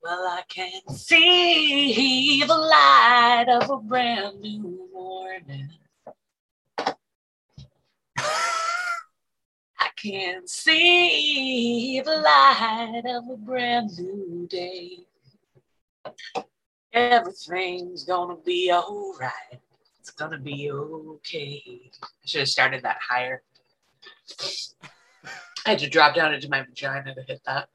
Well, I can see the light of a brand new morning. I can see the light of a brand new day. Everything's gonna be all right. It's gonna be okay. I should have started that higher. I had to drop down into my vagina to hit that.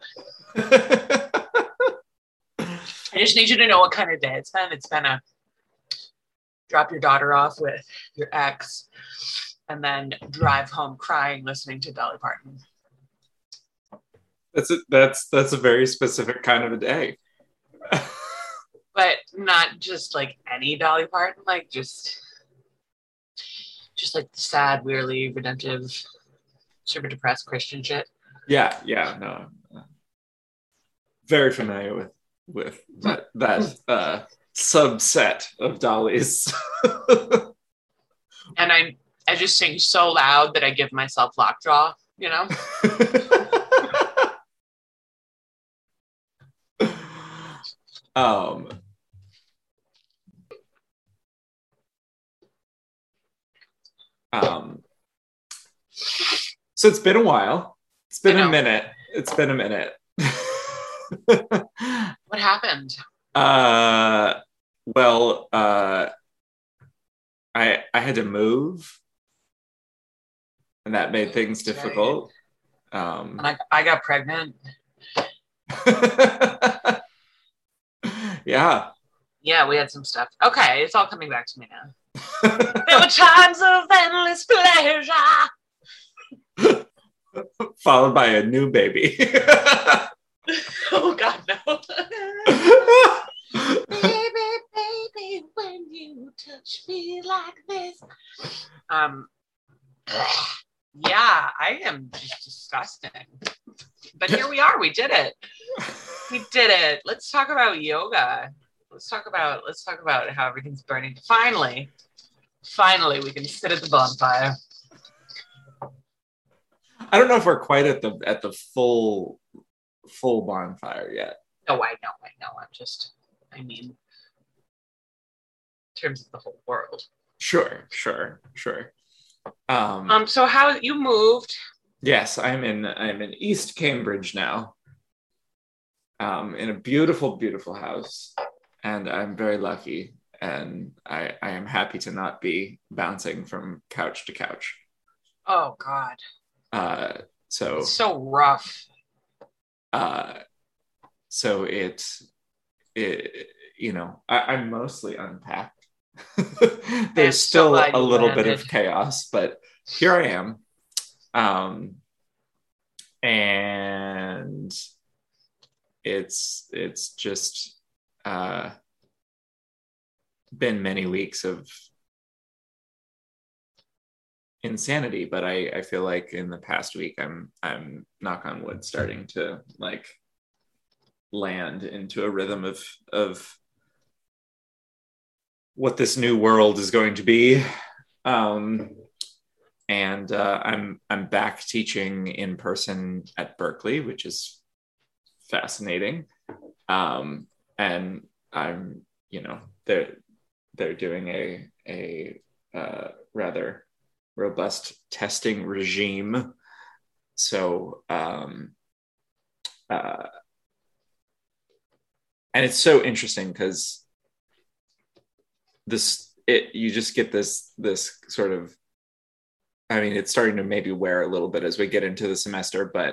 I just need you to know what kind of day it's been. It's been a drop your daughter off with your ex and then drive home crying listening to Dolly Parton. That's a very specific kind of a day. But not just like any Dolly Parton, like just like sad, wearily redemptive, super depressed Christian shit. Yeah, no. Very familiar with that subset of Dolly's. And I just sing so loud that I give myself lockjaw, you know? So it's been a while. It's been a minute. What happened? Well, I had to move, and that made things difficult. And I got pregnant. Yeah. Yeah, we had some stuff. Okay, it's all coming back to me now. There were times of endless pleasure. Followed by a new baby. Oh God, no. Baby, when you touch me like this. Yeah, I am just disgusting. But here we are. We did it. Let's talk about yoga. Let's talk about how everything's burning. Finally, we can sit at the bonfire. I don't know if we're quite at the full bonfire yet. No, I know. I mean, in terms of the whole world. Sure. So how you moved? Yes, I'm in East Cambridge now. In a beautiful, beautiful house, and I'm very lucky, and I am happy to not be bouncing from couch to couch. Oh God. So it's so rough. So it you know, I'm mostly unpacked. There's still a little bit of chaos, but here I am. And it's just been many weeks of insanity, but I feel like in the past week I'm knock on wood starting to like land into a rhythm of what this new world is going to be. And I'm back teaching in person at Berkeley, which is fascinating. And I'm, you know, they're doing a rather robust testing regime. So, and it's so interesting because you just get this sort of, I mean, it's starting to maybe wear a little bit as we get into the semester, but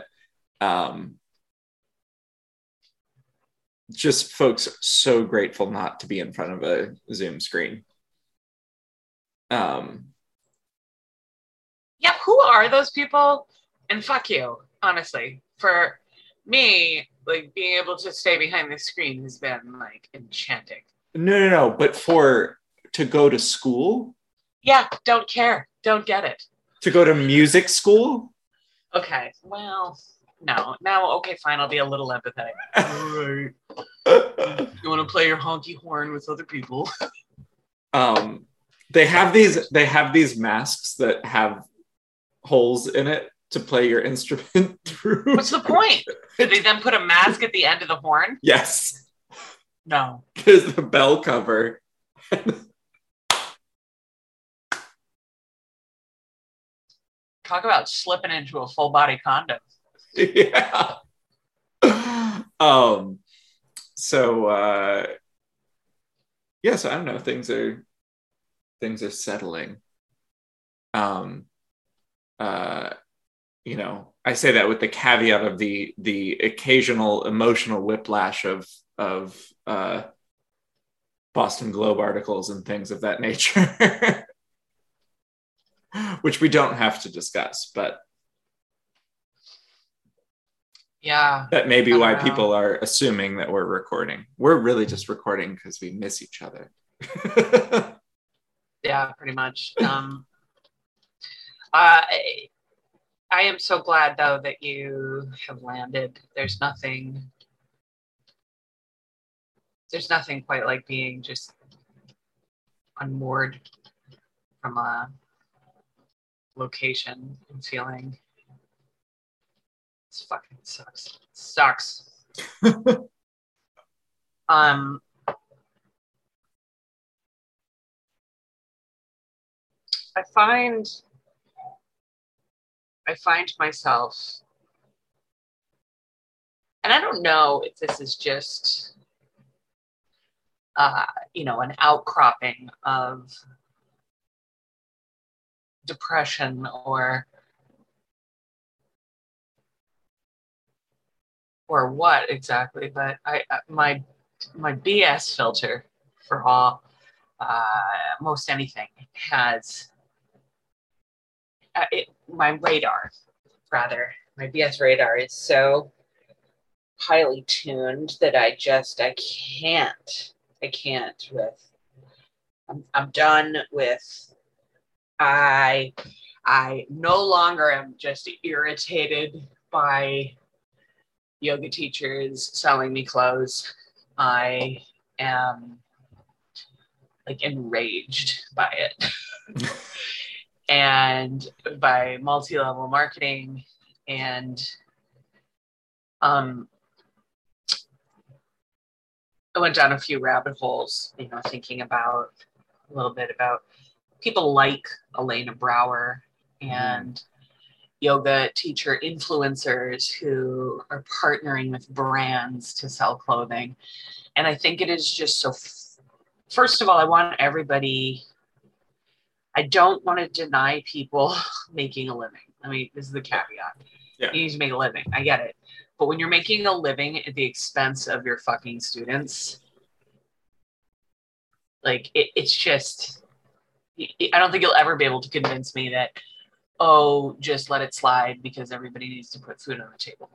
just folks so grateful not to be in front of a Zoom screen. Yeah, who are those people? And fuck you, honestly. For me, like being able to stay behind the screen has been like enchanting. No, but to go to school? Yeah, don't care. Don't get it. To go to music school? Okay, well, no. Now, okay, fine, I'll be a little empathetic. All right. You want to play your honky horn with other people? They have these masks that have holes in it to play your instrument through. What's the point? Did they then put a mask at the end of the horn? Yes. No. Because the bell cover. Talk about slipping into a full body condom. Yeah. So yeah, so I don't know, things are settling. Um you know, I say that with the caveat of the occasional emotional whiplash of Boston Globe articles and things of that nature, which we don't have to discuss, but yeah, that may be I don't why know. people are assuming that we're recording. We're really just recording because we miss each other. Yeah, pretty much. I am so glad though that you have landed. There's nothing quite like being just unmoored from a location and feeling this fucking sucks. It sucks. um I find myself, and I don't know if this is just an outcropping of depression or what exactly, but my BS filter for all most anything has my radar, rather, my BS radar is so highly tuned that I can't with. I'm done with. I no longer am just irritated by yoga teachers selling me clothes. I am like enraged by it. And by multi-level marketing, and I went down a few rabbit holes, thinking about a little bit about people like Elena Brower and yoga teacher influencers who are partnering with brands to sell clothing. And I think it is just so, first of all, I don't want to deny people making a living. I mean, this is the caveat. Yeah. You need to make a living. I get it. But when you're making a living at the expense of your fucking students, like it's just, I don't think you'll ever be able to convince me that, oh, just let it slide because everybody needs to put food on the table.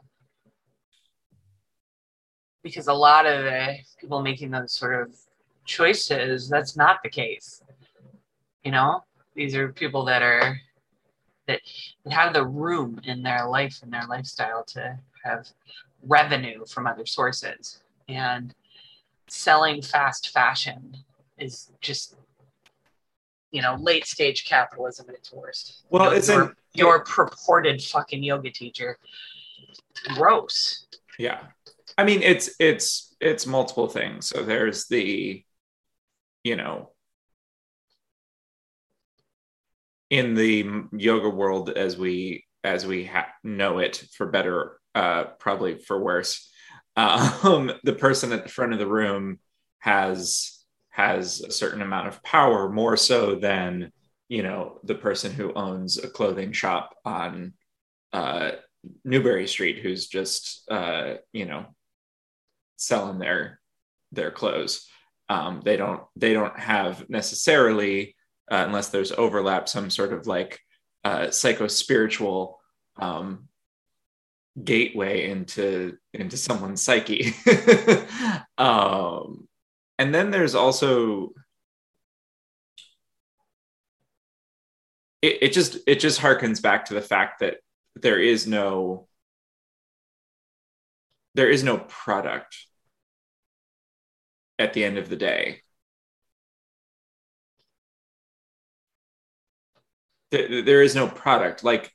Because a lot of the people making those sort of choices, that's not the case. These are people that have the room in their life and their lifestyle to have revenue from other sources. And selling fast fashion is just, late stage capitalism at its worst. Well, your purported fucking yoga teacher. Gross. Yeah. I mean, it's multiple things. So there's the, in the yoga world as we know it, for better, probably for worse, the person at the front of the room has a certain amount of power, more so than the person who owns a clothing shop on Newbury Street, who's just selling their clothes. They don't have necessarily, unless there's overlap, some sort of like psycho-spiritual gateway into someone's psyche. And then there's also it just harkens back to the fact that there is no product at the end of the day. There is no product. Like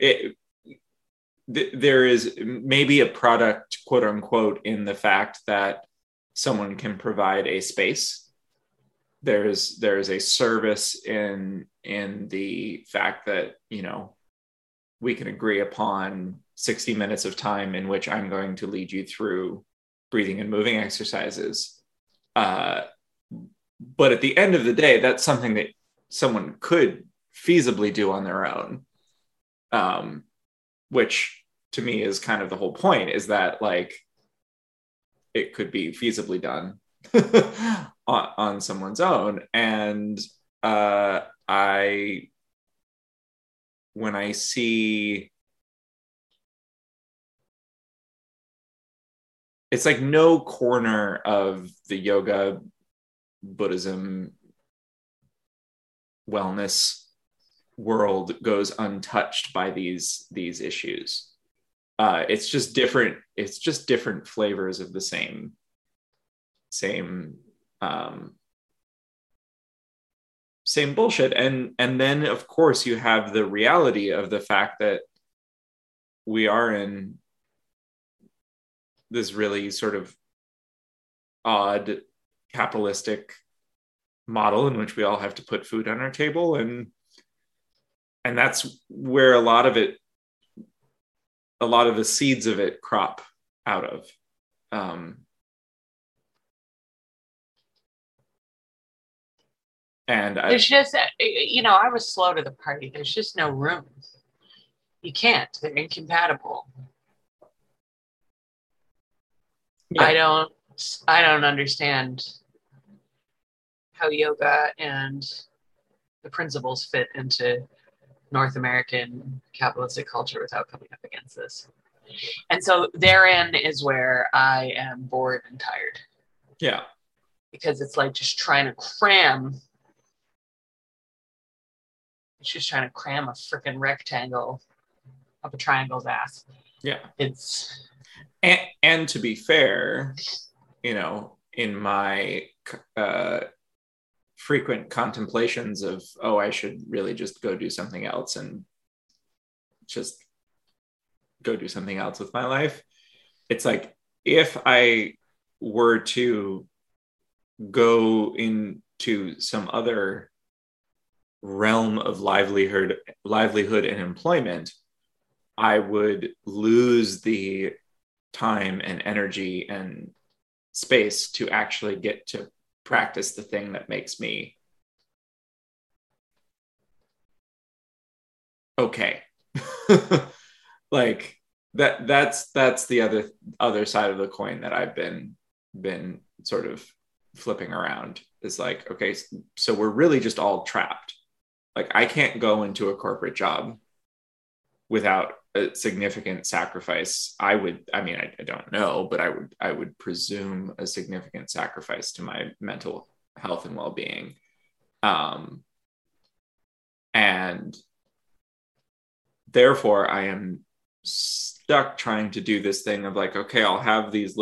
there is maybe a product, quote unquote, in the fact that someone can provide a space. There's a service in the fact that, you know, we can agree upon 60 minutes of time in which I'm going to lead you through breathing and moving exercises. But at the end of the day, that's something that someone could feasibly do on their own, which to me is kind of the whole point, is that like it could be feasibly done on someone's own. And when I see, it's like no corner of the yoga, Buddhism, wellness world goes untouched by these issues. It's just different flavors of the same bullshit. And then of course you have the reality of the fact that we are in this really sort of odd capitalistic model in which we all have to put food on our table, and that's where a lot of the seeds of it crop out of. And there's just, you know, I was slow to the party. There's just no room. You can't. They're incompatible. Yeah. I don't understand how yoga and the principles fit into North American capitalistic culture without coming up against this. And so therein is where I am bored and tired. Yeah. Because it's like just trying to cram. It's just trying to cram a freaking rectangle up a triangle's ass. Yeah. It's and to be fair, you know, in my frequent contemplations of, oh, I should really just go do something else and just go do something else with my life. It's like, if I were to go into some other realm of livelihood and employment, I would lose the time and energy and space to actually get to practice the thing that makes me okay. Like that's the other side of the coin that I've been sort of flipping around. Is like, okay, so we're really just all trapped. Like, I can't go into a corporate job without a significant sacrifice. I don't know, but I would presume a significant sacrifice to my mental health and well-being. And therefore I am stuck trying to do this thing of like, okay, I'll have these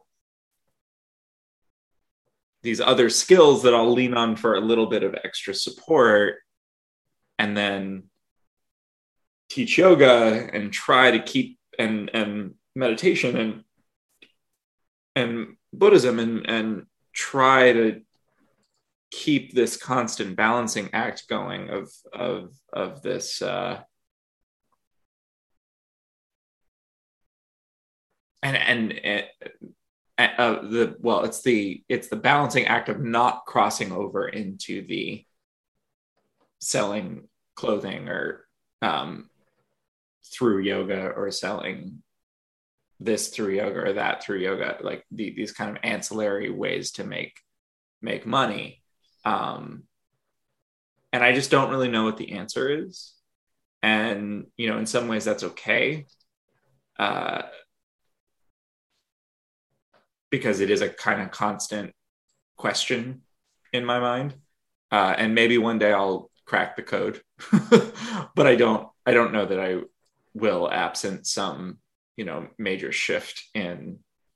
other skills that I'll lean on for a little bit of extra support, and then teach yoga and try to keep and meditation and Buddhism and try to keep this constant balancing act going of this it's the balancing act of not crossing over into the selling clothing or through yoga, or selling this through yoga or that through yoga, like these kind of ancillary ways to make money. And I just don't really know what the answer is. And, you know, in some ways that's okay. Because it is a kind of constant question in my mind. And maybe one day I'll crack the code, but I don't know that I will, absent some, you know, major shift in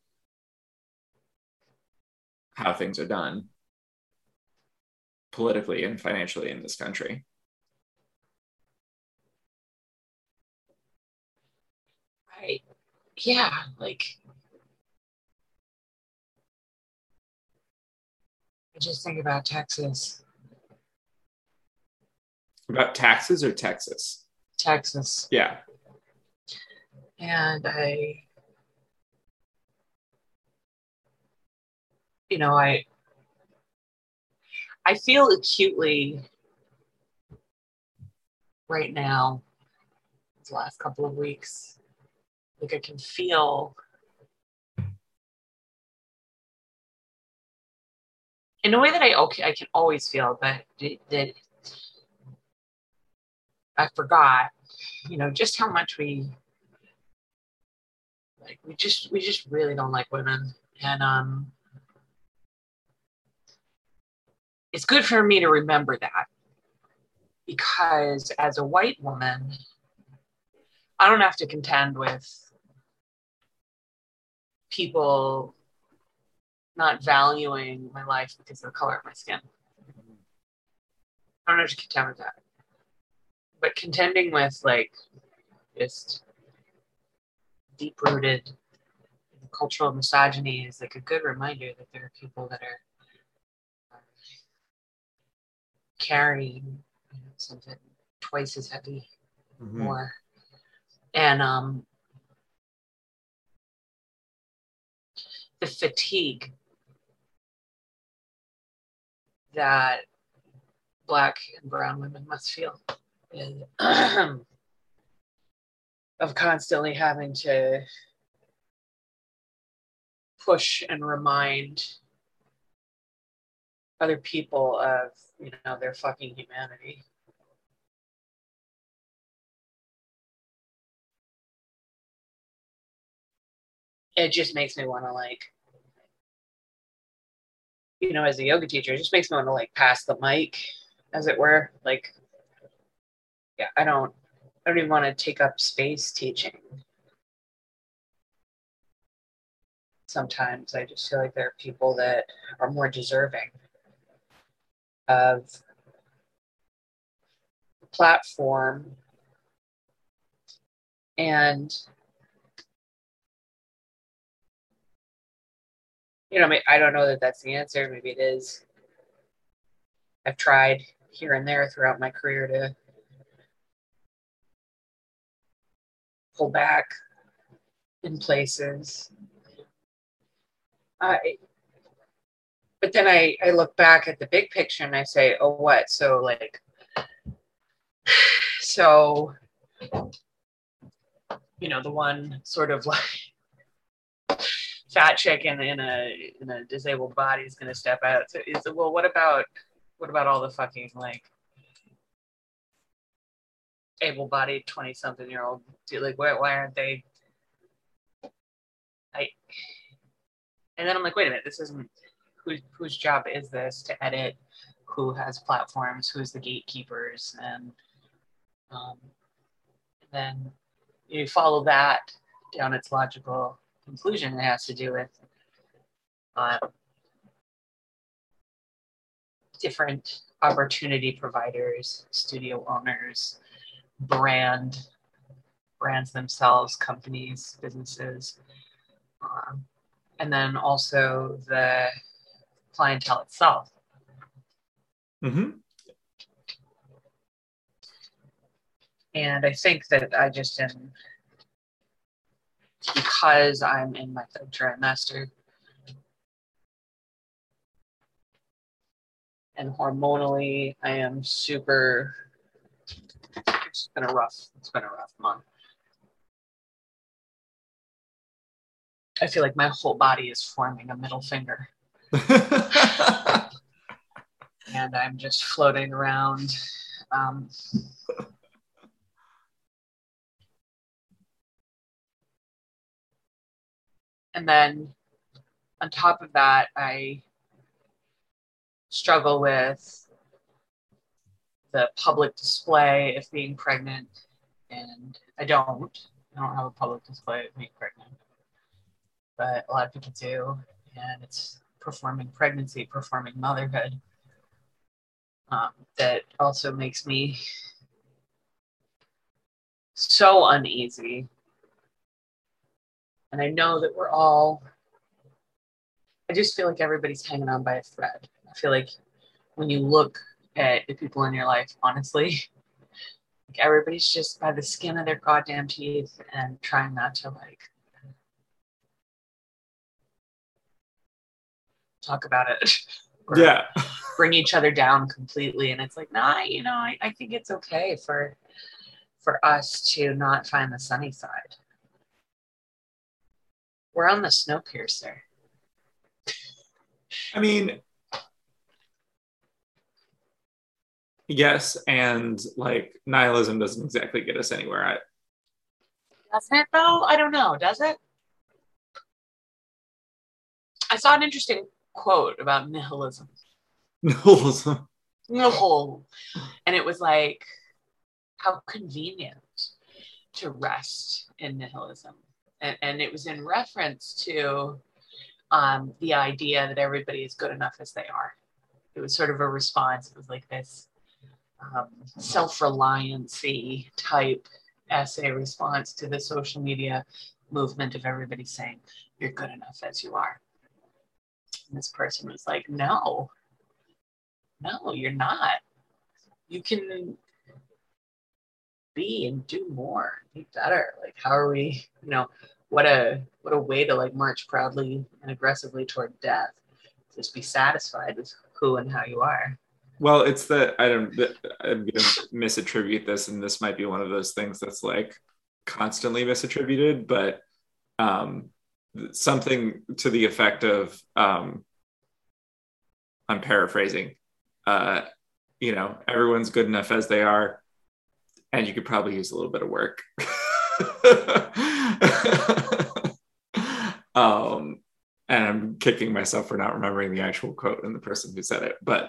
how things are done politically and financially in this country. Right. Yeah. Like, I just think about Texas. About taxes or Texas? Texas. Yeah. And I feel acutely right now, the last couple of weeks, like I can feel in a way that I can always feel, but that I forgot, just how much we just really don't like women. And it's good for me to remember that, because as a white woman, I don't have to contend with people not valuing my life because of the color of my skin. I don't have to contend with that. But contending with like just deep-rooted cultural misogyny is like a good reminder that there are people that are carrying something twice as heavy, more. And the fatigue that Black and brown women must feel is of constantly having to push and remind other people of, their fucking humanity. It just makes me want to as a yoga teacher, it just makes me want to pass the mic, as it were. I don't even want to take up space teaching. Sometimes I just feel like there are people that are more deserving of the platform. And I don't know that that's the answer. Maybe it is. I've tried here and there throughout my career to pull back in places. But then I look back at the big picture and I say, oh, what? So the one sort of fat chick in a disabled body is going to step out. So well, what about all the fucking able-bodied 20-something-year-old? Why aren't they? And then I'm like, wait a minute, this isn't whose job is this to edit? Who has platforms? Who's the gatekeepers? And then you follow that down its logical conclusion. It has to do with different opportunity providers, studio owners, brands themselves, companies, businesses, and then also the clientele itself. Mm-hmm. And I think that I just am, because I'm in my third trimester and hormonally I am super, it's been a rough month. I feel like my whole body is forming a middle finger. And I'm just floating around. And then on top of that, I struggle with the public display of being pregnant. And I don't have a public display of being pregnant, but a lot of people do. And it's performing pregnancy, performing motherhood. That also makes me so uneasy. And I know that I just feel like everybody's hanging on by a thread. feel like when you look at the people in your life, honestly, like everybody's just by the skin of their goddamn teeth and trying not to like talk about it or Yeah. bring each other down completely. And it's like, nah, you know, I think it's okay for us to not find the sunny side. We're on the Snowpiercer. I mean, yes, and like nihilism doesn't exactly get us anywhere. Doesn't it though? I don't know. Does it? I saw an interesting quote about nihilism. Nihilism. Nihil. And it was like, how convenient to rest in nihilism. And it was in reference to the idea that everybody is good enough as they are. It was sort of a response. It was like this self-reliancy type essay response to the social media movement of everybody saying, you're good enough as you are. And this person was like, no, you're not. You can be and do more, be better. Like, how are we, you know, what a way to like march proudly and aggressively toward death. Just be satisfied with who and how you are. Well, it's I'm going to misattribute this, and this might be one of those things that's like constantly misattributed, but something to the effect of, I'm paraphrasing, you know, everyone's good enough as they are, and you could probably use a little bit of work. And I'm kicking myself for not remembering the actual quote and the person who said it, but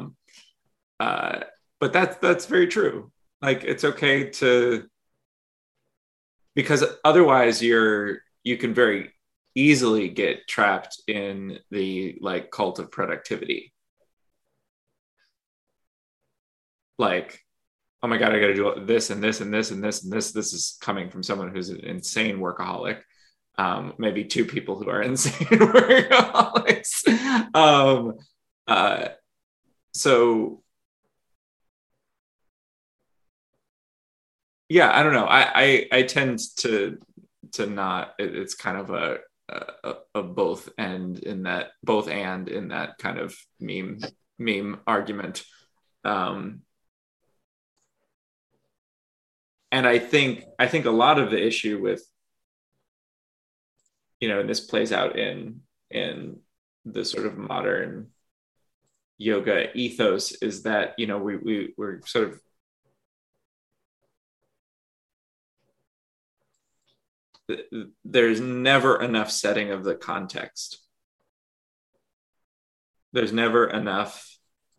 that's very true. Like, it's okay to, because otherwise you can very easily get trapped in the like cult of productivity. Like, oh my God, I got to do this and this and this and this and this. This is coming from someone who's an insane workaholic. Maybe two people who are insane workaholics. So yeah, I don't know. I tend to not. It's kind of a both and in that kind of meme argument. And I think a lot of the issue with, you know, and this plays out in the sort of modern yoga ethos, is that, you know, we're sort of, there's never enough setting of the context. There's never enough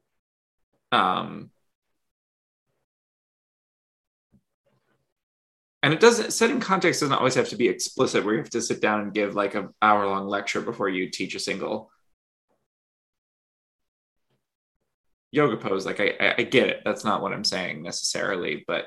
and it doesn't, setting context doesn't always have to be explicit where you have to sit down and give like an hour-long lecture before you teach a single yoga pose. Like, I get it. That's not what I'm saying necessarily, but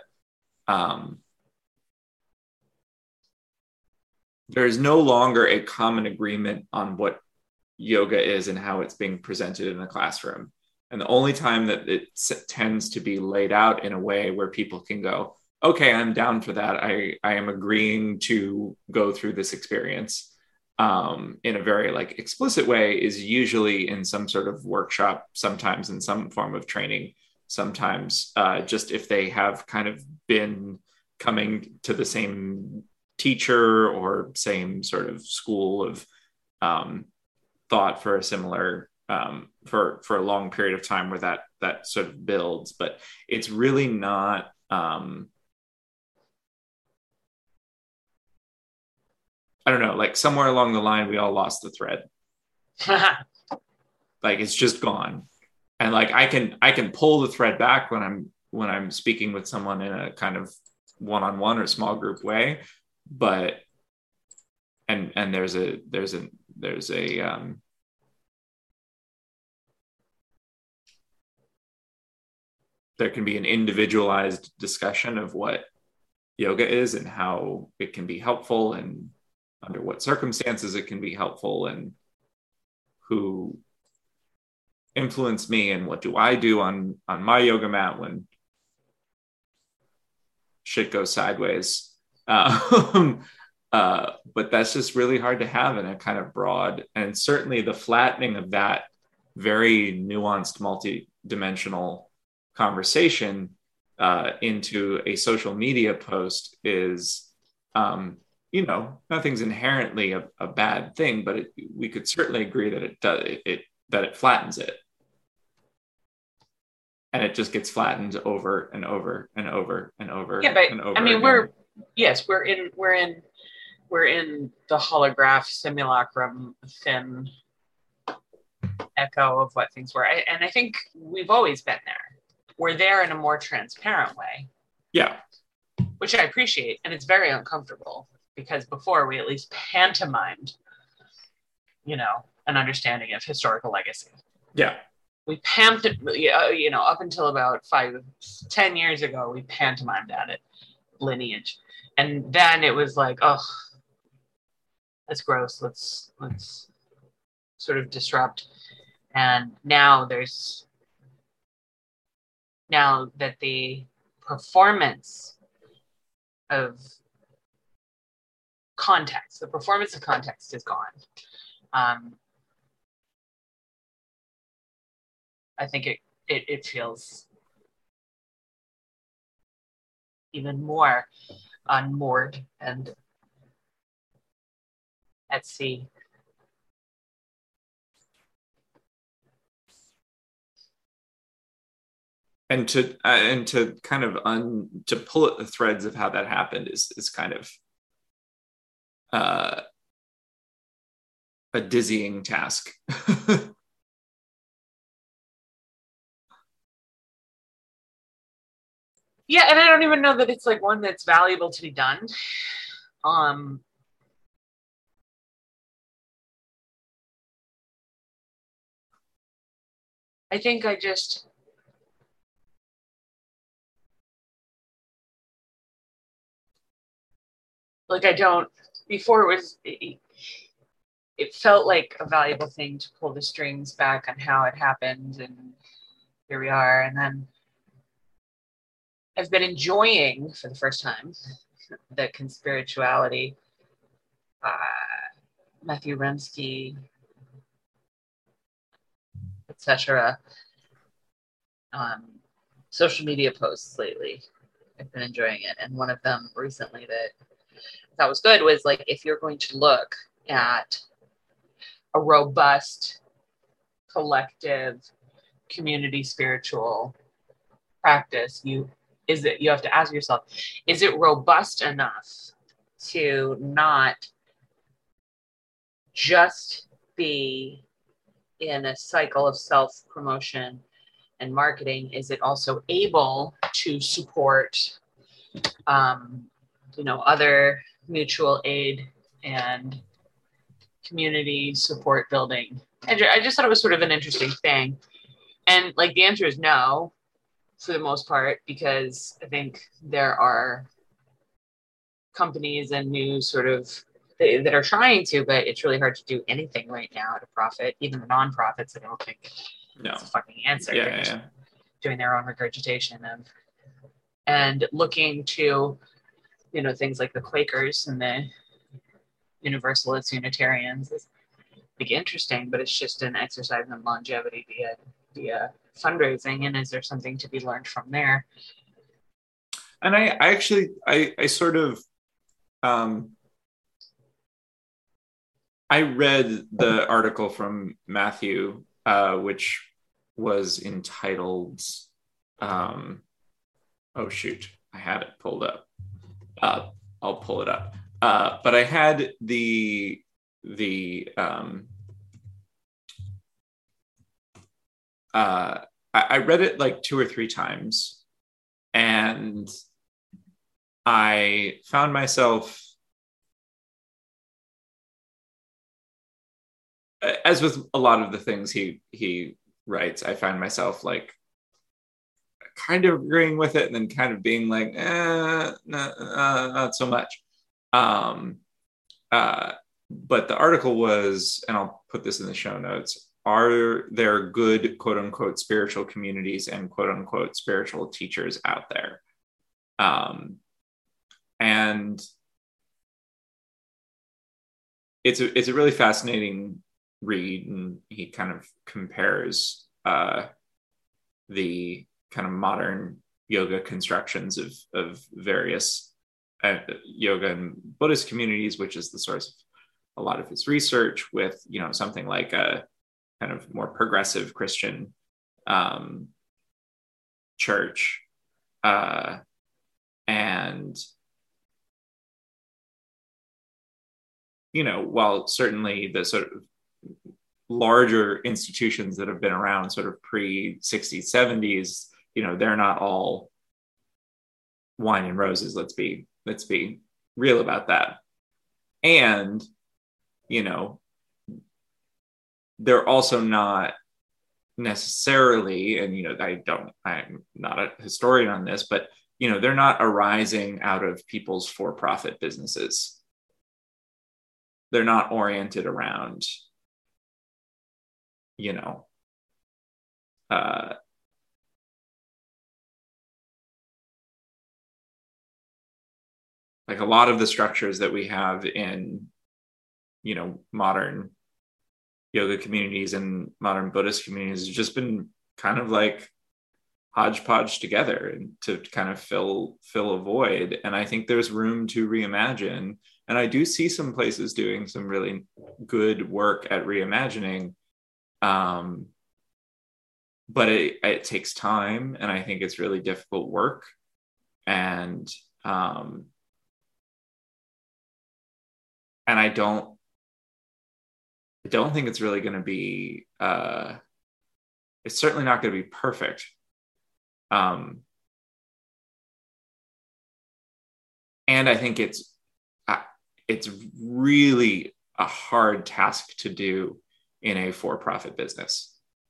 there's no longer a common agreement on what yoga is and how it's being presented in the classroom. And the only time that it tends to be laid out in a way where people can go, okay, I'm down for that. I am agreeing to go through this experience in a very like explicit way, is usually in some sort of workshop, sometimes in some form of training, sometimes just if they have kind of been coming to the same teacher or same sort of school of thought for a similar for a long period of time, where that sort of builds. But it's really not I don't know, like somewhere along the line we all lost the thread. Like, it's just gone. And like I can pull the thread back when I'm speaking with someone in a kind of one-on-one or small group way, but and there's a there can be an individualized discussion of what yoga is and how it can be helpful and under what circumstances it can be helpful and who influence me, and what do I do on my yoga mat when shit goes sideways. But that's just really hard to have in a kind of broad, and certainly the flattening of that very nuanced, multi-dimensional conversation into a social media post is, nothing's inherently a bad thing, but we could certainly agree that it flattens it. And it just gets flattened over and over and over and over. Yeah, but and over I mean, again. we're in the holograph simulacrum thin echo of what things were. And I think we've always been there. We're there in a more transparent way. Yeah. Which I appreciate. And it's very uncomfortable because before we at least pantomimed, an understanding of historical legacy. Yeah. We up until about 5-10 years ago, we pantomimed at it, lineage. And then it was like, oh, that's gross. Let's sort of disrupt. And now that the performance of context is gone. I think it feels even more unmoored and at sea. And to kind of to pull at the threads of how that happened is kind of a dizzying task. Yeah, and I don't even know that it's like one that's valuable to be done. I think I just like I don't before it felt like a valuable thing to pull the strings back on how it happened, and here we are. And then I've been enjoying for the first time the conspirituality, Matthew Remski, etc. Social media posts lately. I've been enjoying it, and one of them recently that I thought was good was like, if you're going to look at a robust, collective, community spiritual practice, you have to ask yourself, is it robust enough to not just be in a cycle of self-promotion and marketing? Is it also able to support other mutual aid and community support building? I just thought it was sort of an interesting thing. And like the answer is no, for the most part, because I think there are companies and new sort of that are trying to, but it's really hard to do anything right now to profit. Even the nonprofits, I don't think it's a fucking answer. Yeah, yeah. Doing their own regurgitation of and looking to, things like the Quakers and the Universalists, Unitarians is interesting, but it's just an exercise in longevity via fundraising. And is there something to be learned from there? And I actually sort of I read the article from Matthew, which was entitled oh shoot, I had it pulled up. I'll pull it up. But I had I read it like 2 or 3 times, and I found myself, as with a lot of the things he writes, I find myself like kind of agreeing with it and then kind of being like, not so much. But the article was, and I'll put this in the show notes, are there good quote unquote spiritual communities and quote unquote spiritual teachers out there? And it's a really fascinating read, and he kind of compares the kind of modern yoga constructions of various yoga and Buddhist communities, which is the source of a lot of his research, with, you know, something like a kind of more progressive Christian church. And, you know, while certainly the sort of larger institutions that have been around sort of pre-60s, 70s, you know, they're not all wine and roses. Let's be real about that. And, you know, they're also not necessarily, and, you know, I'm not a historian on this, but, you know, they're not arising out of people's for-profit businesses. They're not oriented around, you know, like a lot of the structures that we have in, you know, modern yoga communities and modern Buddhist communities has just been kind of like hodgepodge together and to kind of fill a void. And I think there's room to reimagine. And I do see some places doing some really good work at reimagining. But it takes time, and I think it's really difficult work. And I don't think it's really going to be, it's certainly not going to be perfect. And I think it's really a hard task to do in a for-profit business.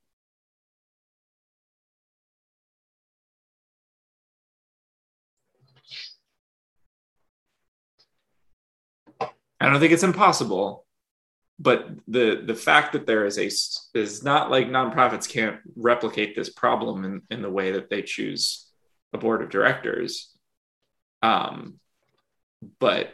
I don't think it's impossible, but the fact that there is not like nonprofits can't replicate this problem in the way that they choose a board of directors. But,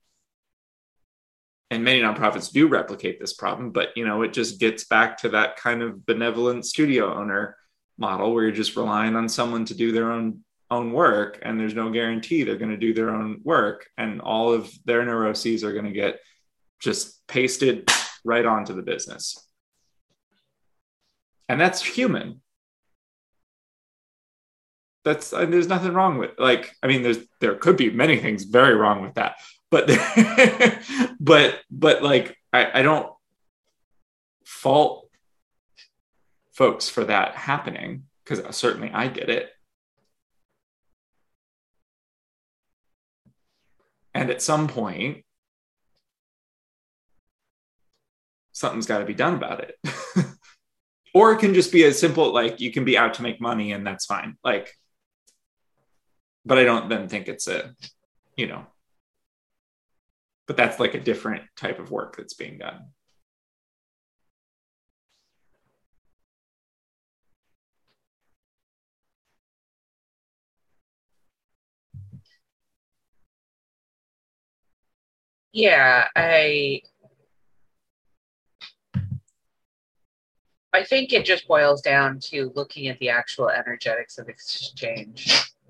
and many nonprofits do replicate this problem, but, you know, it just gets back to that kind of benevolent studio owner model where you're just relying on someone to do their own work, and there's no guarantee they're going to do their own work, and all of their neuroses are going to get just pasted right onto the business. And that's human. There's nothing wrong with, like, I mean, there could be many things very wrong with that, but but like I don't fault folks for that happening, because certainly I did it. And at some point, something's got to be done about it. Or it can just be as simple, like, you can be out to make money and that's fine. Like, but I don't then think it's a, you know, but that's like a different type of work that's being done. Yeah, I think it just boils down to looking at the actual energetics of exchange.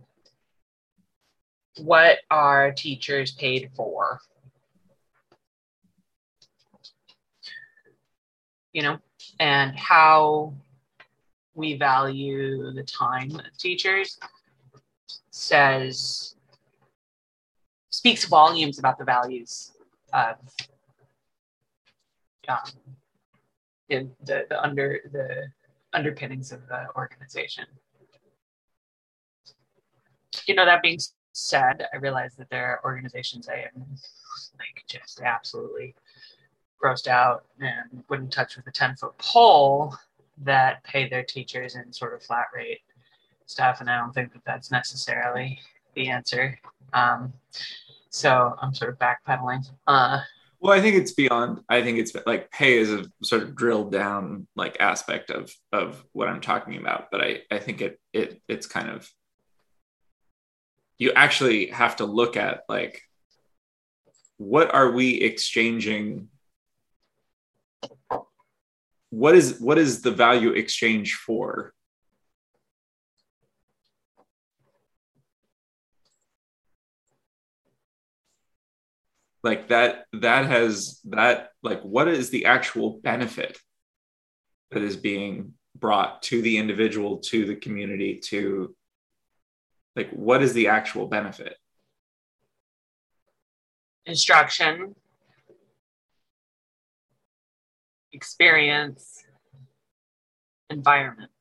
What are teachers paid for? You know, and how we value the time of teachers speaks volumes about the values of the underpinnings of the organization. You know, that being said, I realize that there are organizations I am like just absolutely grossed out and wouldn't touch with a 10-foot pole that pay their teachers in sort of flat rate stuff, and I don't think that that's necessarily the answer. So I'm sort of backpedaling. Well, I think it's beyond. I think it's like pay is a sort of drilled down like aspect of what I'm talking about. But I think it's kind of, you actually have to look at like, what are we exchanging? What is the value exchange for? Like that has that like, what is the actual benefit that is being brought to the individual, to the community, to like, what is the actual benefit? Instruction, experience, environment.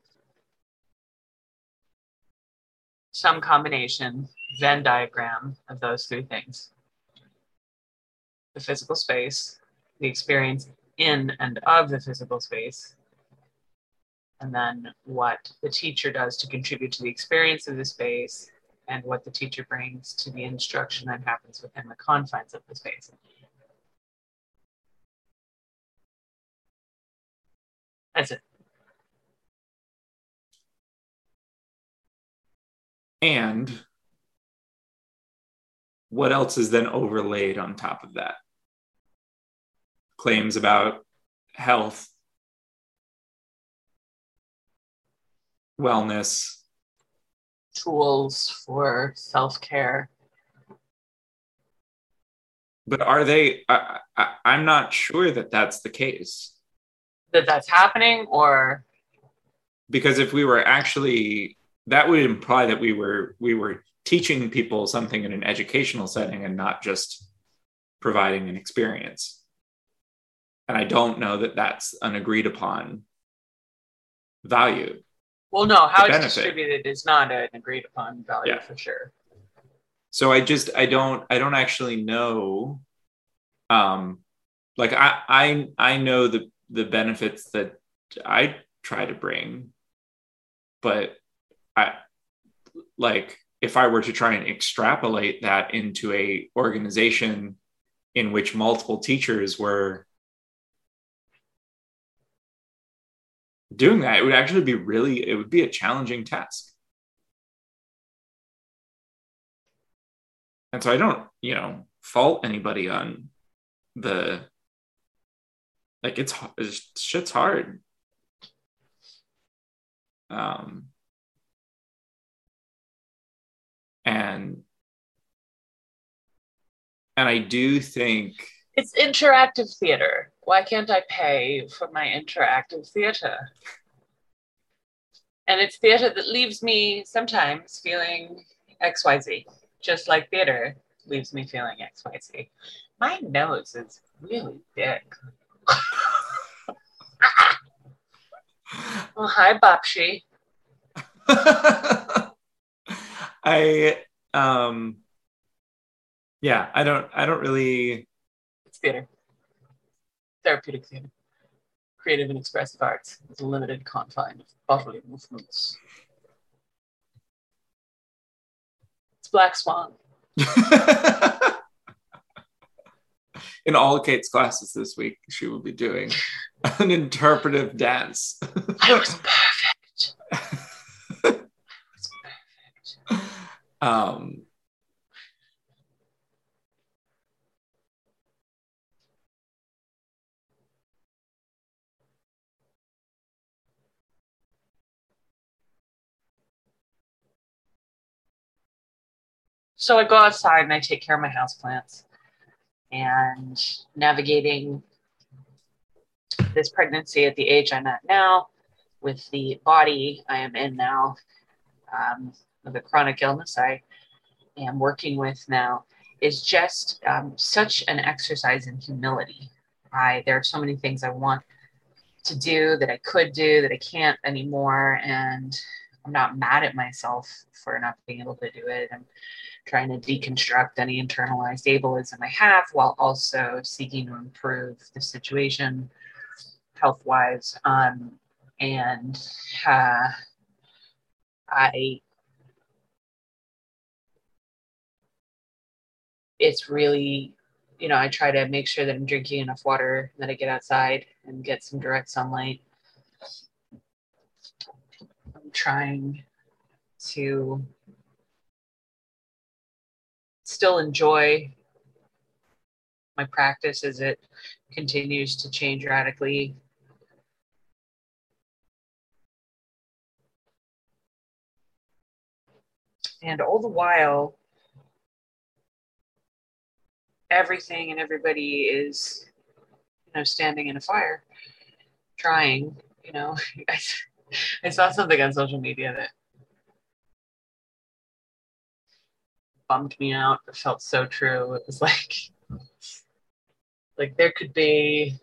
Some combination, Venn diagram of those three things. The physical space, the experience in and of the physical space, and then what the teacher does to contribute to the experience of the space, and what the teacher brings to the instruction that happens within the confines of the space. That's it. And what else is then overlaid on top of that? Claims about health, wellness, Tools for self-care. but are they? I'm not sure that that's the case. That's happening, or Because if we were actually, that would imply that we were teaching people something in an educational setting and not just providing an experience. And I don't know that that's an agreed upon value. well, no, how it's benefit. distributed is not an agreed upon value, Yeah. for sure. So I don't actually know. Like I know the benefits that I try to bring, but I, like, if I were to try and extrapolate that into a organization in which multiple teachers were doing that, it would actually be it would be a challenging task. And so I don't, fault anybody on the, like, it's shit's hard. Um, and I do think It's interactive theater. Why can't I pay for my interactive theater? And it's theater that leaves me sometimes feeling XYZ, just like theater leaves me feeling XYZ. My nose is really big. Oh, hi, Bapshi. I yeah, I don't really. It's theater. Therapeutic theater. Creative and expressive arts with a limited confine of bodily movements. It's Black Swan. In all Kate's classes this week, she will be doing an interpretive dance. I was perfect. I was perfect. So I go outside and I take care of my houseplants, and navigating this pregnancy at the age I'm at now, with the body I am in now, with a chronic illness I am working with now, is just such an exercise in humility. There are so many things I want to do that I could do that I can't anymore, and I'm not mad at myself for not being able to do it. I'm trying to deconstruct any internalized ableism I have, while also seeking to improve the situation health-wise. And it's really I try to make sure that I'm drinking enough water, that I get outside and get some direct sunlight. I'm trying to still enjoy my practice as it continues to change radically. And all the while, everything and everybody is, standing in a fire, trying, I saw something on social media that bummed me out. It felt so true. It was like there could be,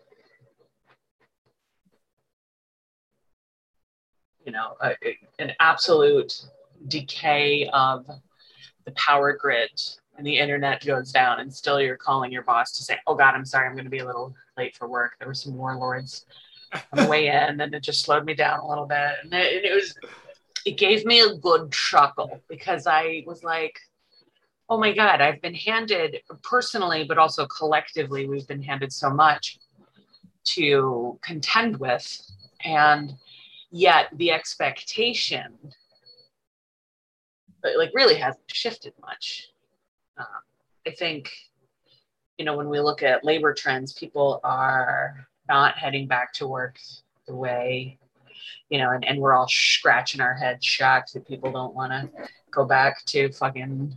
an absolute decay of the power grid and the internet goes down, and still you're calling your boss to say, oh God, I'm sorry, I'm going to be a little late for work. There were some warlords on the way in, and it just slowed me down a little bit. And it gave me a good chuckle, because I was like, oh my God, I've been handed personally, but also collectively, we've been handed so much to contend with. And yet the expectation really hasn't shifted much. I think, when we look at labor trends, people are not heading back to work the way, and we're all scratching our heads, shocked that people don't want to go back to fucking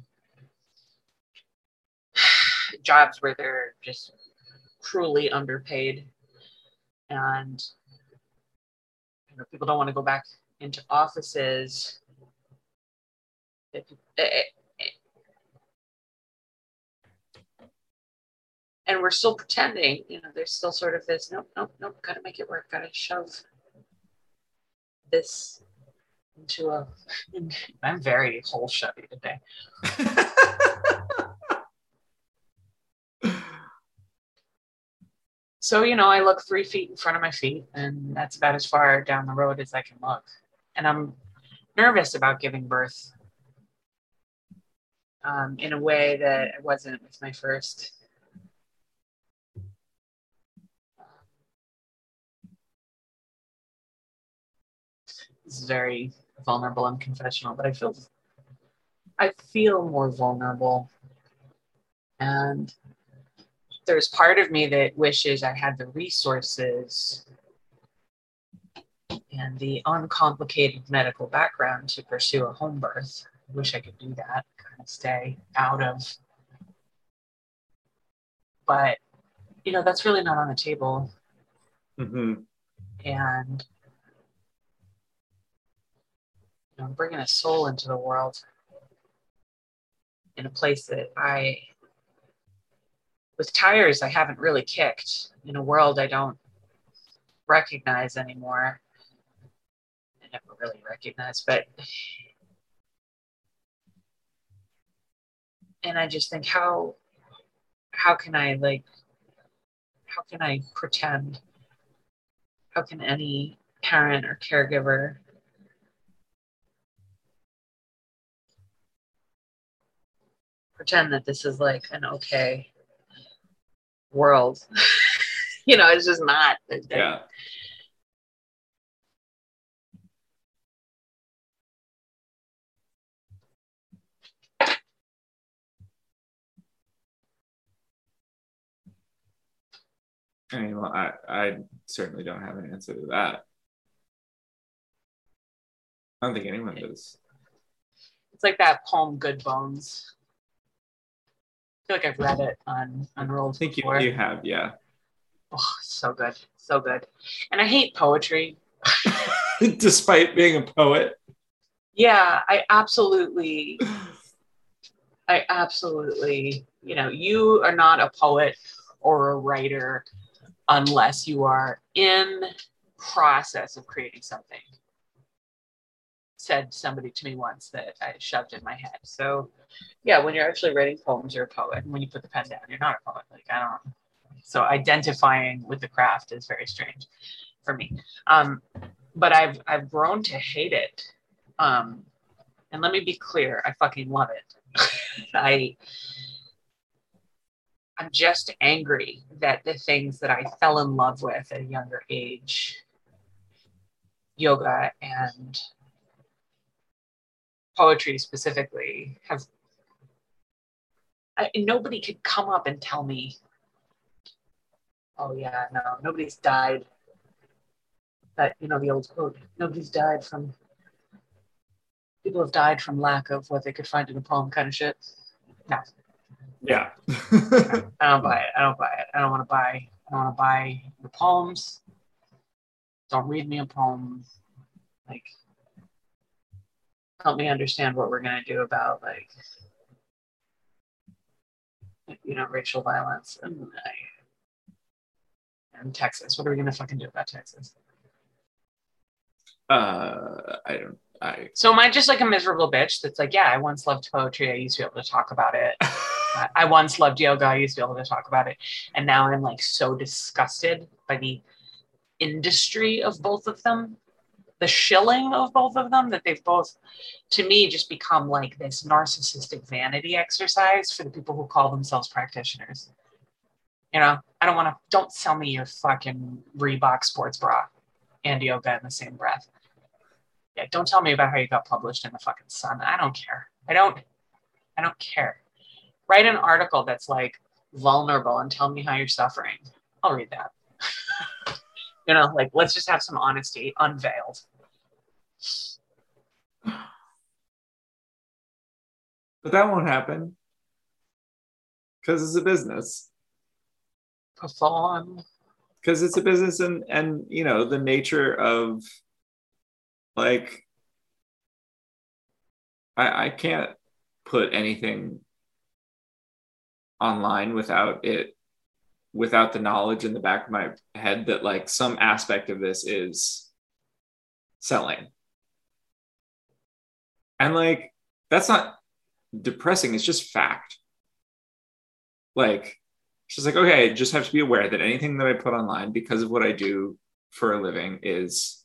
jobs where they're just cruelly underpaid. And people don't want to go back into offices. And we're still pretending, there's still sort of this, nope, gotta make it work, gotta shove this into I'm very hole shovey today. So, I look 3 feet in front of my feet, and that's about as far down the road as I can look. And I'm nervous about giving birth in a way that I wasn't with my first. This is very vulnerable and confessional, but I feel more vulnerable. And there's part of me that wishes I had the resources and the uncomplicated medical background to pursue a home birth. I wish I could do that, kind of stay out of. But, that's really not on the table. Mm-hmm. And I'm bringing a soul into the world in a place that with tires I haven't really kicked, in a world I don't recognize anymore. I never really recognized, and I just think, how can I pretend? How can any parent or caregiver pretend that this is an okay world? It's just not. Yeah. I mean, well, I certainly don't have an answer to that. I don't think anyone does. It's like that poem, Good Bones. I feel like I've read it on Unrolled. I think before. You have, yeah. Oh, so good. So good. And I hate poetry. Despite being a poet. Yeah, I absolutely, you are not a poet or a writer unless you are in process of creating something. Said somebody to me once that I shoved in my head. So yeah, when you're actually writing poems, you're a poet. And when you put the pen down, you're not a poet. So identifying with the craft is very strange for me. But I've grown to hate it. And let me be clear, I fucking love it. I'm just angry that the things that I fell in love with at a younger age, yoga and poetry specifically, nobody could come up and tell me, oh yeah, no, nobody's died. That, the old quote, people have died from lack of what they could find in a poem kind of shit. No. Yeah. I don't buy it. I don't want to buy the poems. Don't read me a poem. Like, help me understand what we're going to do about, like, racial violence and Texas. What are we going to fucking do about Texas? So am I just like a miserable bitch that's like, yeah, I once loved poetry. I used to be able to talk about it. I once loved yoga. I used to be able to talk about it. And now I'm like so disgusted by the industry of both of them, the shilling of both of them, that they've both, to me, just become like this narcissistic vanity exercise for the people who call themselves practitioners. I don't sell me your fucking Reebok sports bra and yoga in the same breath. Yeah, don't tell me about how you got published in the fucking Sun. I don't care. I don't care. Write an article that's like vulnerable and tell me how you're suffering. I'll read that. Like, let's just have some honesty unveiled. But that won't happen because it's a business. Perform. Because it's a business, and the nature of, like, I can't put anything online without the knowledge in the back of my head that, like, some aspect of this is selling. And, like, that's not depressing, it's just fact. Like, it's just like, okay, I just have to be aware that anything that I put online, because of what I do for a living, is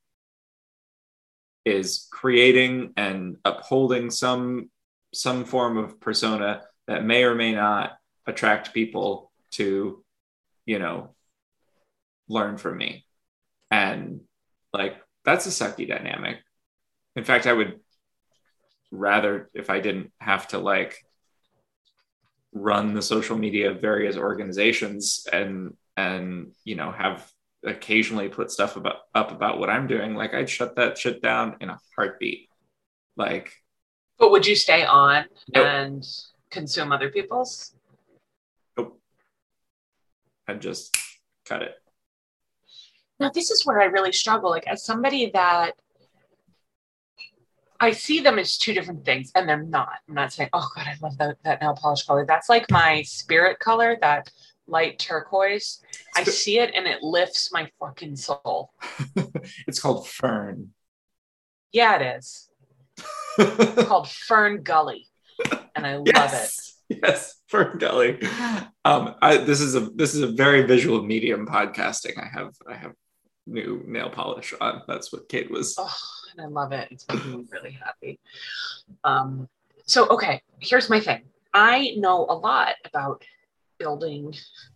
creating and upholding some form of persona that may or may not attract people to, learn from me. And, like, that's a sucky dynamic. In fact, I would rather, if I didn't have to, like, run the social media of various organizations and have occasionally put stuff up about what I'm doing, like, I'd shut that shit down in a heartbeat. Like, but would you stay on nope. And consume other people's? Nope. I'd just cut it. Now, this is where I really struggle. Like, as somebody that I see them as two different things, and they're not. I'm not saying, oh God, I love that nail polish color. That's like my spirit color, that light turquoise. I see it and it lifts my fucking soul. It's called Fern. Yeah, it is. It's called Fern Gully, and I love it. Yes, Fern Gully. This is a very visual medium podcasting. I have new nail polish on. That's what Kate was. Oh, and I love it. It's making me really happy. So, okay, here's my thing. I know a lot about building,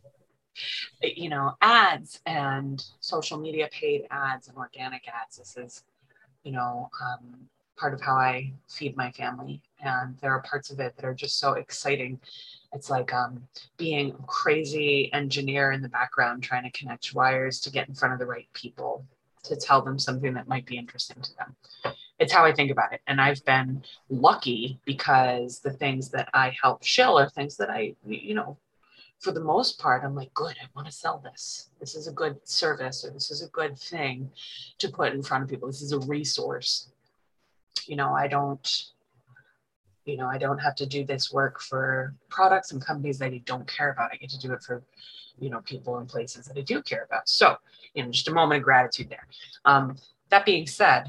ads and social media paid ads and organic ads. This is, part of how I feed my family. And there are parts of it that are just so exciting. It's like being a crazy engineer in the background, trying to connect wires to get in front of the right people to tell them something that might be interesting to them. It's how I think about it. And I've been lucky because the things that I help shill are things that I, for the most part, I'm like, good, I want to sell this. This is a good service, or this is a good thing to put in front of people. This is a resource. I don't have to do this work for products and companies that I don't care about. I get to do it for, people and places that I do care about. So, just a moment of gratitude there. That being said,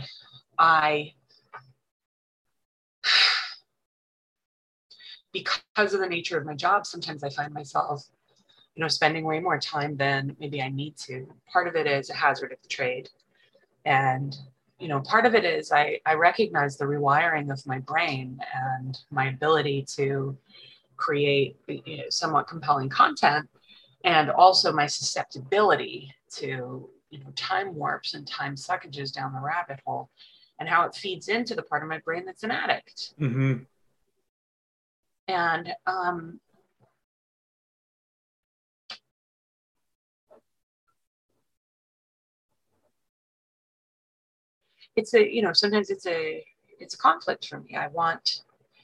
because of the nature of my job, sometimes I find myself, spending way more time than maybe I need to. Part of it is a hazard of the trade. And, part of it is I recognize the rewiring of my brain and my ability to create somewhat compelling content, and also my susceptibility to time warps and time suckages down the rabbit hole, and how it feeds into the part of my brain that's an addict. Mm-hmm. And it's a sometimes it's a conflict for me. I want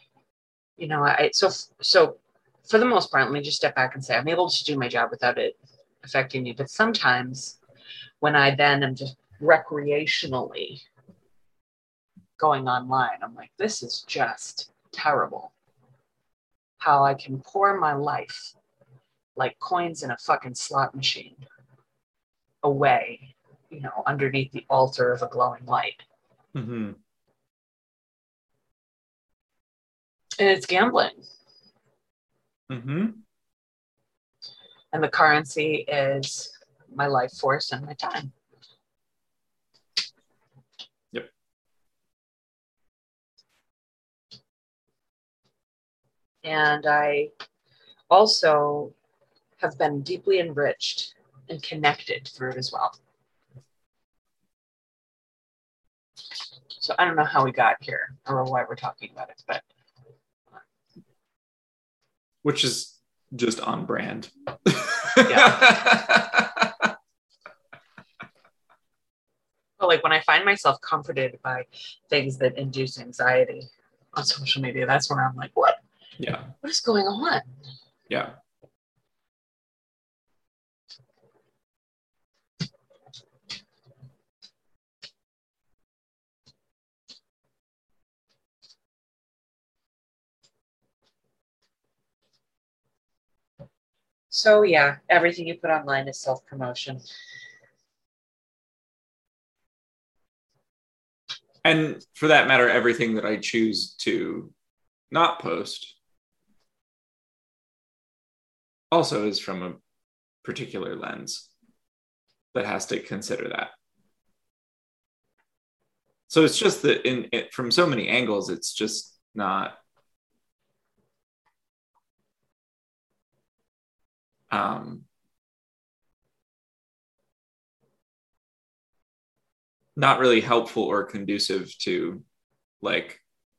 so for the most part, let me just step back and say I'm able to do my job without it affecting me. But sometimes when I then am just recreationally going online, I'm like, this is just terrible. How I can pour my life like coins in a fucking slot machine away, underneath the altar of a glowing light. Mm-hmm. And it's gambling. Mm-hmm. And the currency is my life force and my time. Yep. And I also have been deeply enriched and connected through it as well. So I don't know how we got here or why we're talking about it, but which is just on brand. Yeah. But like when I find myself comforted by things that induce anxiety on social media, that's where I'm like, what? Yeah. What is going on? Yeah. So yeah, everything you put online is self-promotion. And for that matter, everything that I choose to not post also is from a particular lens that has to consider that. So it's just that from so many angles, it's just not not really helpful or conducive to like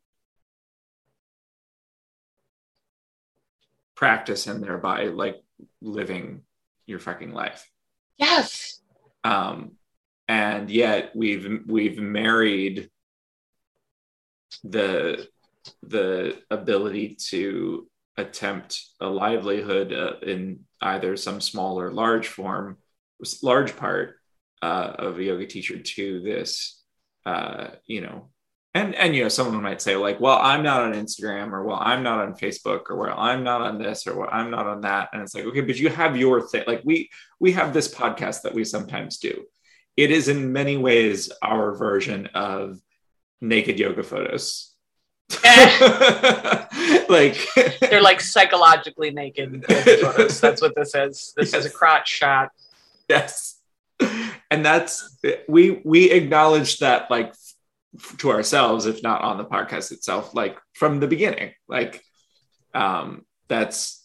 practice and thereby like living your fucking life. Yes. And yet we've married the ability to attempt a livelihood in either some small or large part of a yoga teacher to this, and someone might say like, well, I'm not on Instagram, or well, I'm not on Facebook, or well, I'm not on this, or well, I'm not on that. And it's like, okay, but you have your thing. Like we have this podcast that we sometimes do. It is in many ways our version of naked yoga photos. Like they're like psychologically naked photos. That's what this is. This is a crotch shot. Yes. And that's we acknowledge that like to ourselves, if not on the podcast itself, like from the beginning. Like that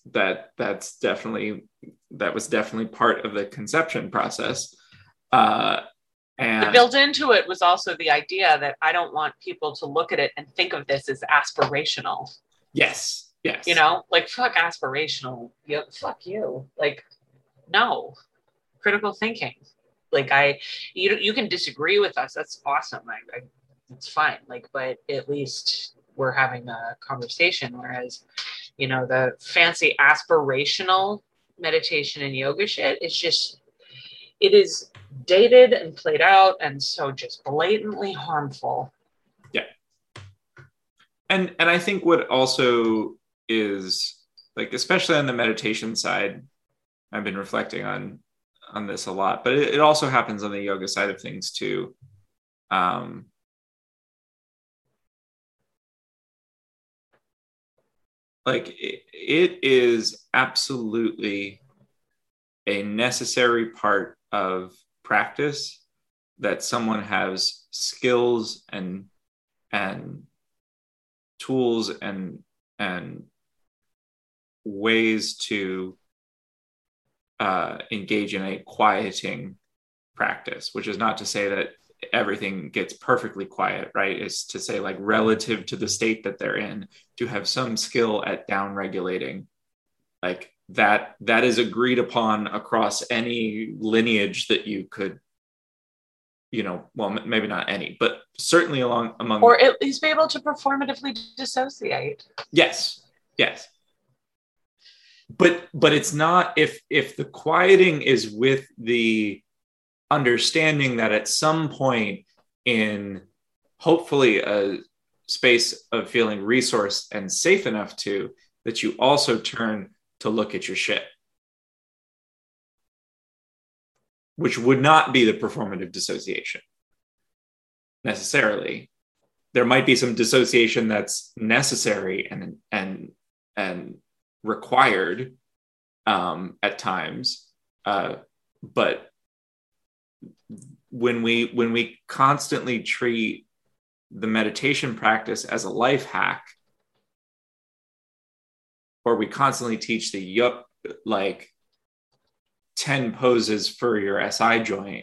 was definitely part of the conception process. And built into it was also the idea that I don't want people to look at it and think of this as aspirational. Yes. Like fuck aspirational. Fuck you. Like, no. Critical thinking. Like you can disagree with us. That's awesome. It's fine. Like, but at least we're having a conversation. Whereas, the fancy aspirational meditation and yoga shit is just, it is dated and played out, and so just blatantly harmful. Yeah. And I think what also is like, especially on the meditation side, I've been reflecting on this a lot, but it also happens on the yoga side of things too. Like it is absolutely a necessary part of practice that someone has skills and tools and ways to engage in a quieting practice, which is not to say that everything gets perfectly quiet, right? It's to say, like, relative to the state that they're in, to have some skill at down regulating, like that is agreed upon across any lineage that you could, well, maybe not any, but certainly among, or at least be able to performatively dissociate. Yes. But it's not, if the quieting is with the understanding that at some point in hopefully a space of feeling resourced and safe enough to, that you also turn to look at your shit, which would not be the performative dissociation necessarily. There might be some dissociation that's necessary and required at times, but when we constantly treat the meditation practice as a life hack, or we constantly teach the 10 poses for your SI joint,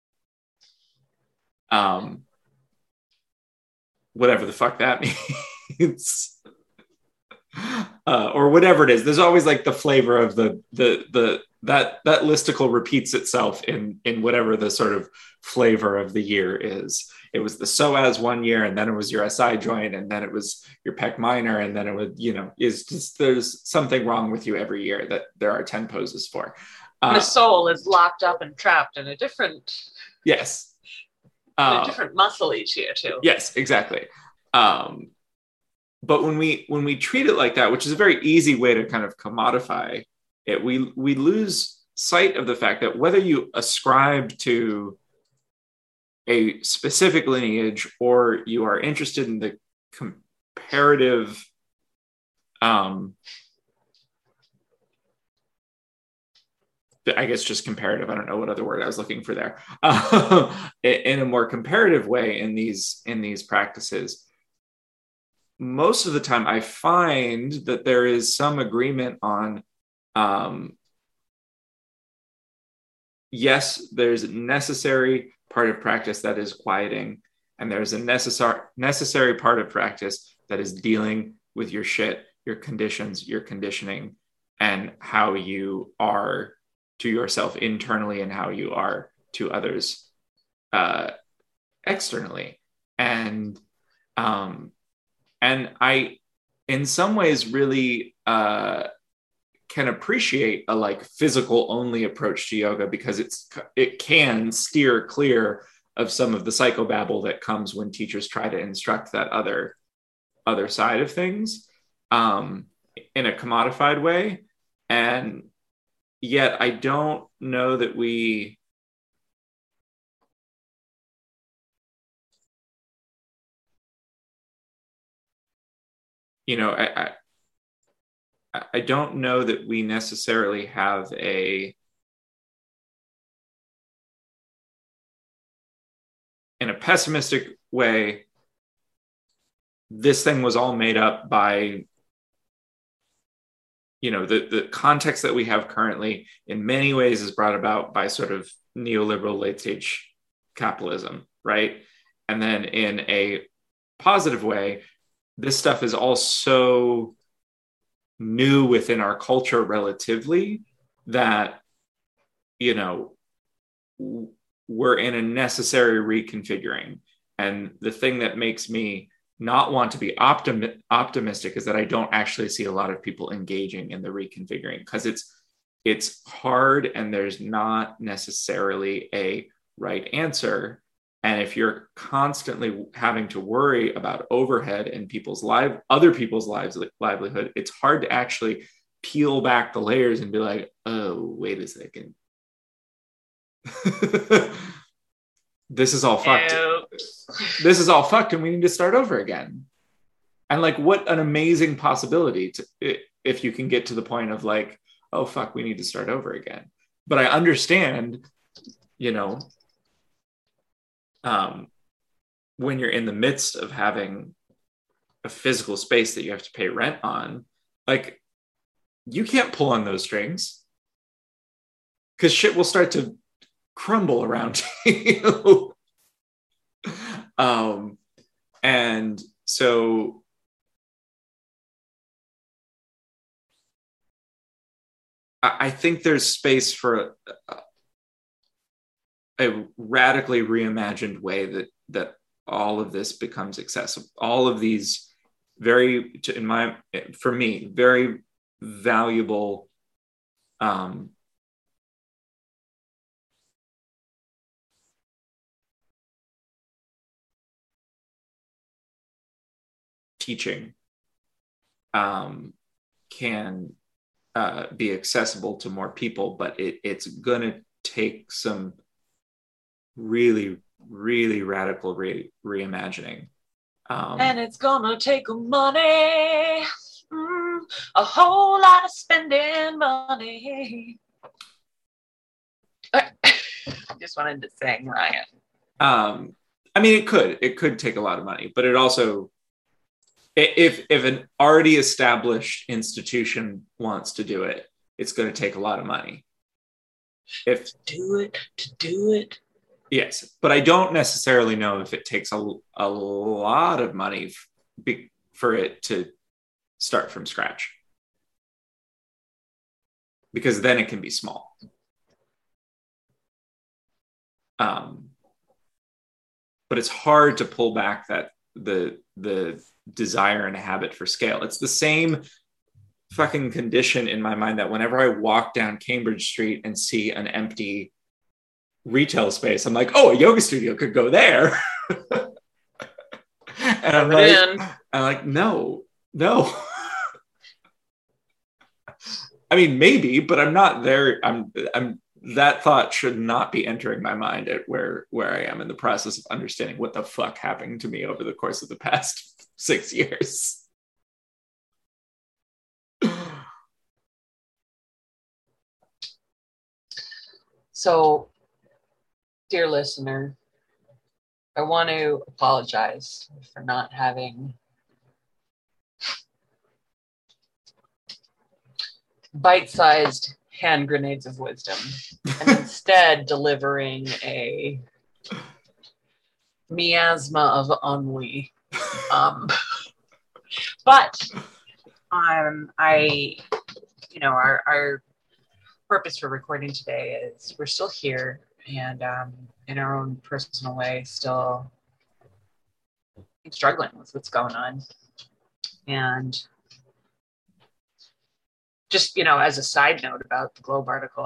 whatever the fuck that means, or whatever it is, there's always like the flavor of that listicle repeats itself in whatever the sort of flavor of the year is. It was the psoas one year, and then it was your SI joint, and then it was your pec minor, and then it was, is just, there's something wrong with you every year that there are 10 poses for. The soul is locked up and trapped in a different, yes, a different muscle each year too. Yes, exactly. But when we treat it like that, which is a very easy way to kind of commodify it, we lose sight of the fact that whether you ascribe to a specific lineage or you are interested in the comparative I guess just comparative, I don't know what other word I was looking for there, in a more comparative way in these practices, most of the time I find that there is some agreement on, yes, there's a necessary part of practice that is quieting, and there's a necessary part of practice that is dealing with your shit, your conditions, your conditioning, and how you are to yourself internally and how you are to others externally. And I, in some ways, really can appreciate a like physical only approach to yoga, because it can steer clear of some of the psychobabble that comes when teachers try to instruct that other side of things in a commodified way. And yet I don't know that we I don't know that we necessarily have in a pessimistic way, this thing was all made up by, the context that we have currently in many ways is brought about by sort of neoliberal late stage capitalism, right? And then in a positive way, this stuff is all so new within our culture relatively that, we're in a necessary reconfiguring. And the thing that makes me not want to be optimistic is that I don't actually see a lot of people engaging in the reconfiguring, because it's hard and there's not necessarily a right answer. And if you're constantly having to worry about overhead and other people's livelihood, it's hard to actually peel back the layers and be like, oh, wait a second. This is all fucked. This is all fucked, and we need to start over again. And like, what an amazing possibility if you can get to the point of like, oh fuck, we need to start over again. But I understand, when you're in the midst of having a physical space that you have to pay rent on, like, you can't pull on those strings because shit will start to crumble around you. And so I think there's space for a radically reimagined way that all of this becomes accessible. All of these for me, very valuable teaching can be accessible to more people, but it's gonna take some really, really radical reimagining. And it's gonna take money, a whole lot of spending money. I just wanted to sing, Ryan. I mean, it could take a lot of money, but it also, if an already established institution wants to do it, it's going to take a lot of money. To do it. Yes, but I don't necessarily know if it takes a lot of money for it to start from scratch, because then it can be small. But it's hard to pull back the desire and habit for scale. It's the same fucking condition in my mind that whenever I walk down Cambridge Street and see an empty retail space, I'm like, oh, a yoga studio could go there. And I'm like, no. I mean, maybe, but I'm not there. I'm that thought should not be entering my mind at where I am in the process of understanding what the fuck happened to me over the course of the past 6 years. So, dear listener, I want to apologize for not having bite-sized hand grenades of wisdom and instead delivering a miasma of ennui. But our purpose for recording today is we're still here and in our own personal way still struggling with what's going on. And just, as a side note about the Globe article,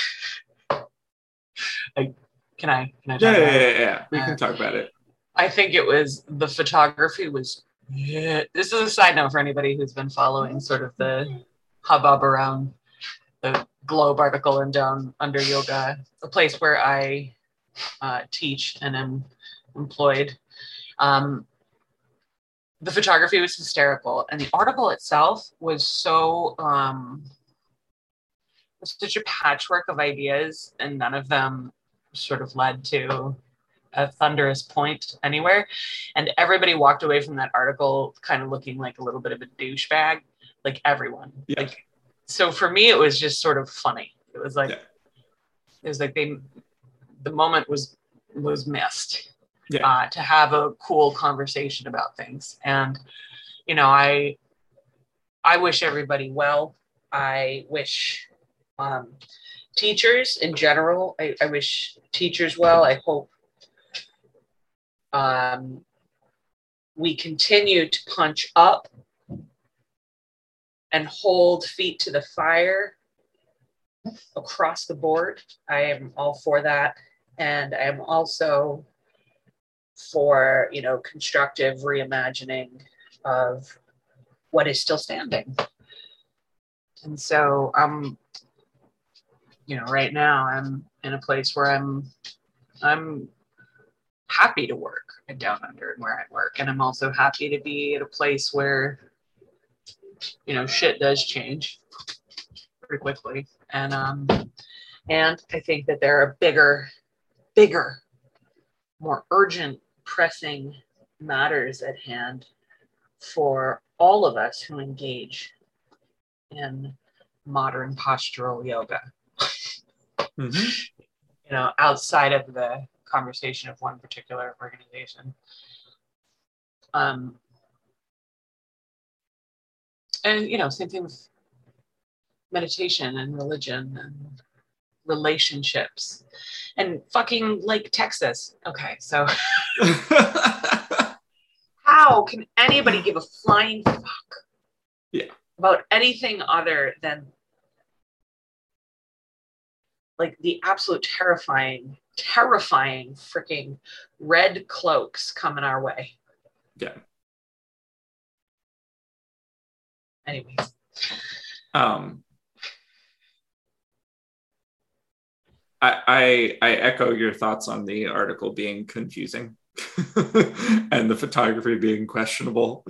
can I talk about it? Yeah. We can talk about it. I think the photography was, this is a side note for anybody who's been following sort of the hubbub around the Globe article and Down Under Yoga, a place where I teach and am employed. The photography was hysterical, and the article itself was such a patchwork of ideas, and none of them sort of led to a thunderous point anywhere. And everybody walked away from that article kind of looking like a little bit of a douchebag, like everyone. Yeah. So for me, it was just sort of funny. It was like, the moment was missed. Yeah. To have a cool conversation about things. And, I wish everybody well. I wish teachers in general, I wish teachers well. I hope we continue to punch up and hold feet to the fire across the board. I am all for that. And I am also for, constructive reimagining of what is still standing. And so right now I'm in a place where I'm happy to work at Down Under and where I work. And I'm also happy to be at a place where, shit does change pretty quickly. And I think that there are bigger, more urgent, pressing matters at hand for all of us who engage in modern postural yoga. Mm-hmm. Outside of the conversation of one particular organization. And same thing with meditation and religion and relationships and fucking Lake Texas. Okay, so how can anybody give a flying fuck about anything other than like the absolute terrifying freaking red cloaks coming our way? Yeah. Anyways. I echo your thoughts on the article being confusing and the photography being questionable.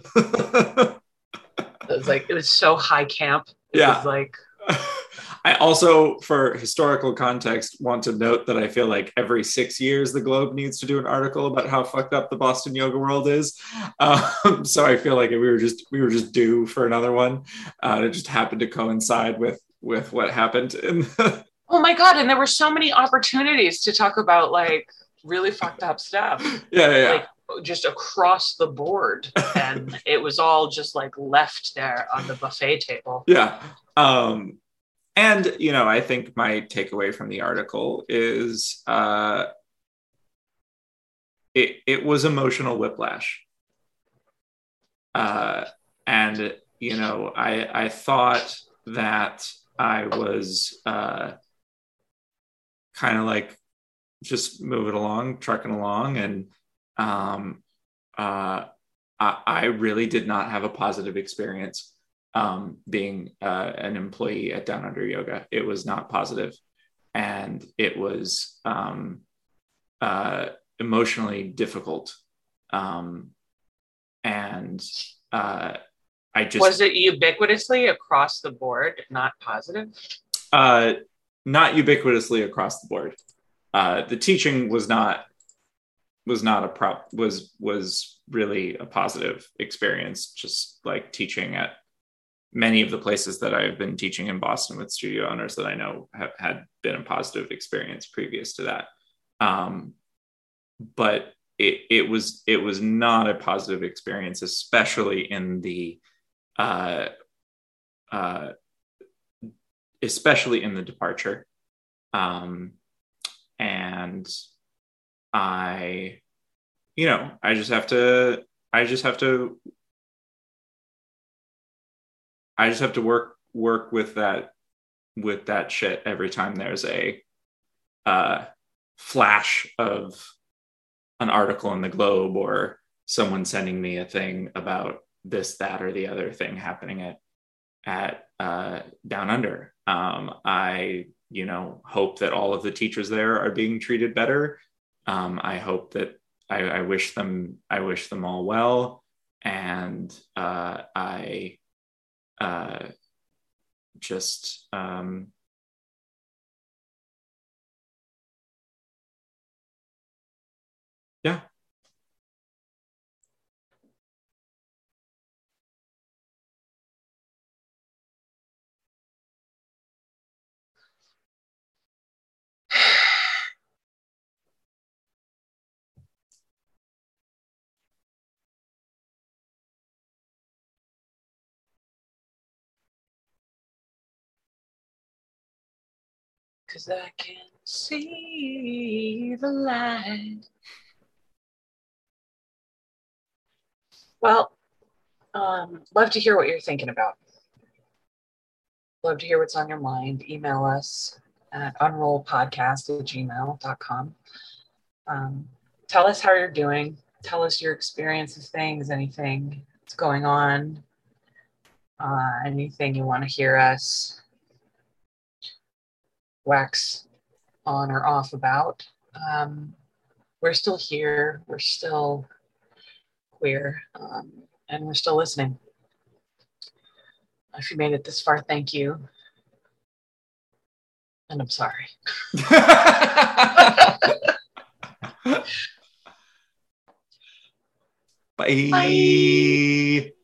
It was so high camp. It was like I also, for historical context, want to note that I feel like every 6 years the Globe needs to do an article about how fucked up the Boston yoga world is. So I feel like we were just due for another one. It just happened to coincide with what happened. Oh my God! And there were so many opportunities to talk about like really fucked up stuff. Yeah. Like just across the board, and it was all just like left there on the buffet table. Yeah. And, I think my takeaway from the article is it was emotional whiplash. And, I thought that I was kind of like just moving along, trucking along. And I really did not have a positive experience being an employee at Down Under Yoga. It was not positive, and it was emotionally difficult. And I just... Was it ubiquitously across the board not positive? Not ubiquitously across the board. The teaching was really a positive experience, just like teaching at many of the places that I've been teaching in Boston with studio owners that I know have had been a positive experience previous to that. But it was not a positive experience, especially in the departure. And I just have to work with that shit every time there's a flash of an article in the Globe or someone sending me a thing about this, that, or the other thing happening at Down Under. I hope that all of the teachers there are being treated better. I hope that I wish them all well, and I just yeah. Because I can see the light. Well, love to hear what you're thinking about. Love to hear what's on your mind. Email us at unrollpodcast@gmail.com. Tell us how you're doing. Tell us your experience of things, anything that's going on, anything you want to hear us wax on or off about. We're still here. We're still queer, and we're still listening. If you made it this far, thank you. And I'm sorry. Bye. Bye.